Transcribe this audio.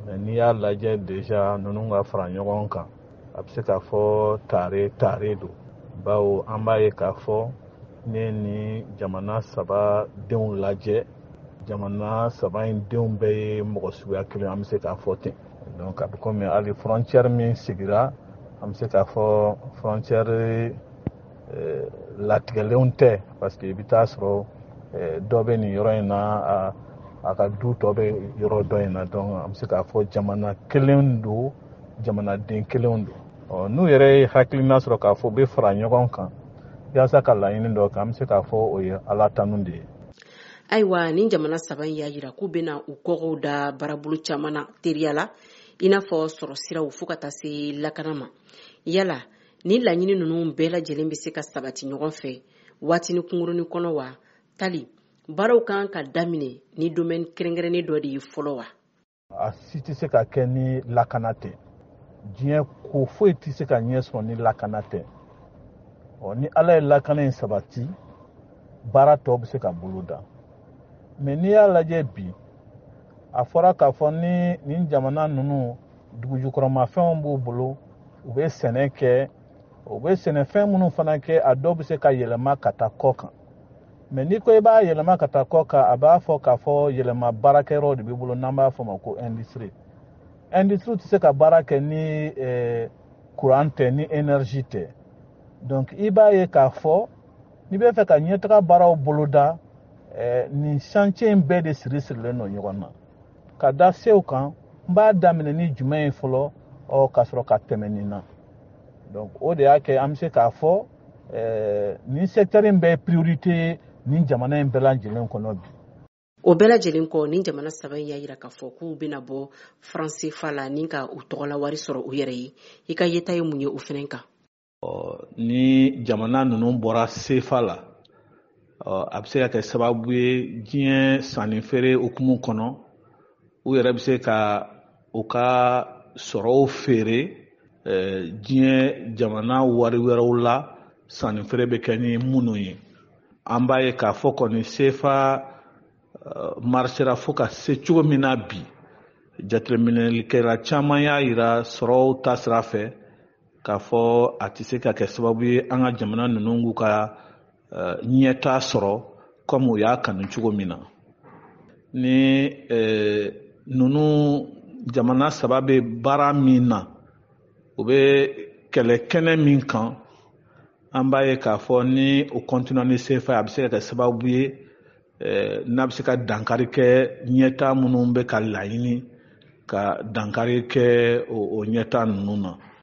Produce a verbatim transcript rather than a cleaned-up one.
n'i y'a lajɛ déjà ninnu ka fara ɲɔgɔn kan a bɛ se k'a fɔ tare tare don bawo an b'a ye k'a fɔ ne ni jamana saba denw lajɛ jamana saba in denw bɛɛ ye mɔgɔ suguya kelen an bɛ se k'a fɔ ten donc a bɛ komi hali frontière min sigira an bɛ se k'a fɔ frontière latigɛlenw tɛ parce que i bɛ taa sɔrɔ dɔ bɛ nin yɔrɔ in na a ka du tɔ bɛ yɔrɔ dɔ in na donc an bɛ se k'a fɔ jamana kelen don jamanaden kelenw don n'u yɛrɛ ye hakilina sɔrɔ k'a fɔ u bɛ fara ɲɔgɔn kan yaasa ka laɲini dɔ kɛ an bɛ se k'a fɔ o ye ala tanu de ye. Ayiwa ni jamana saba in y'a jira k'u bɛna u kɔkɔw da baarabolo caman na teriya la i n'a fɔ sɔrɔ siraw fo ka taa se lakana ma yala ni laɲini ninnu bɛɛ lajɛlen bɛ se ka sabati ɲɔgɔn fɛ waati ni kunkurunin kɔnɔ wa tali baaraw kan ka daminɛ ni domaine kɛrɛnkɛrɛnnen dɔ de ye fɔlɔ wa. A si tɛ se ka kɛ ni lakana tɛ diɲɛ ko foyi tɛ se ka ɲɛ sɔrɔ ni lakana tɛ ni ala ye lakana in sabati baara tɔ bɛ se ka bolo da mais n'i y'a lajɛ bi a fɔra k'a fɔ ni nin jamana ninnu dugujukɔrɔmafɛnw b'u bolo u bɛ sɛnɛ kɛ u bɛ sɛnɛfɛn minnu fana kɛ a dɔw bɛ se ka yɛlɛma ka taa kɔ kan mais n'i ko i b'a yɛlɛma ka taa kɔ kan a b'a fɔ k'a fɔ yɛlɛma baarakɛyɔrɔ de b'i bolo n'an b'a fɔ ma ko industrie industrie tɛ se ka baara kɛ ni courant tɛ ni énergie tɛ donc i b'a ye k'a fɔ n'i bɛ fɛ ka ɲɛtaga baaraw boloda nin chantier in bɛɛ de siri sirilen don ɲɔgɔn na ka da sew kan n b'a daminɛ ni jumɛn ye fɔlɔ ka sɔrɔ ka tɛmɛ nin na donc o de y'a kɛ an bɛ se k'a fɔ nin secteur in bɛɛ priorité nin jamana in bɛɛ lajɛlen kɔnɔ bi. O bɛɛ lajɛlen kɔ ni jamana saba in y'a jira k'a fɔ k'u bɛna bɔ franc C F A la ni ka u tɔgɔla wari sɔrɔ u yɛrɛ ye i ka yeta ye mun ye o fɛnɛ kan. Ni jamana ninnu bɔra C F A la a bɛ se ka kɛ sababu ye diɲɛ sanni feere hukumu kɔnɔ u yɛrɛ bɛ se ka u ka sɔrɔw feere diɲɛ jamana wari wɛrɛw la sanni feere bɛ kɛ ni minnu ye an b'a ye k'a fɔ kɔni C F A marsera fo ka se cogo min na bi jateminɛlikɛla caman y'a jira sɔrɔw ta sira fɛ k'a fɔ a tɛ se ka kɛ sababu ye an ka jamana ninnu k'u ka ɲɛta sɔrɔ comme u y'a kanu cogo min na ni ninnu jamana saba bɛ baara min na u bɛ kɛlɛ kɛnɛ min kan an b'a ye k'a fɔ ni o continue ni C F A a bɛ se ka kɛ sababu ye n'a bɛ se ka dankari kɛ ɲɛta minnu bɛ ka laɲini ka dankari kɛ o ɲɛta ninnu na.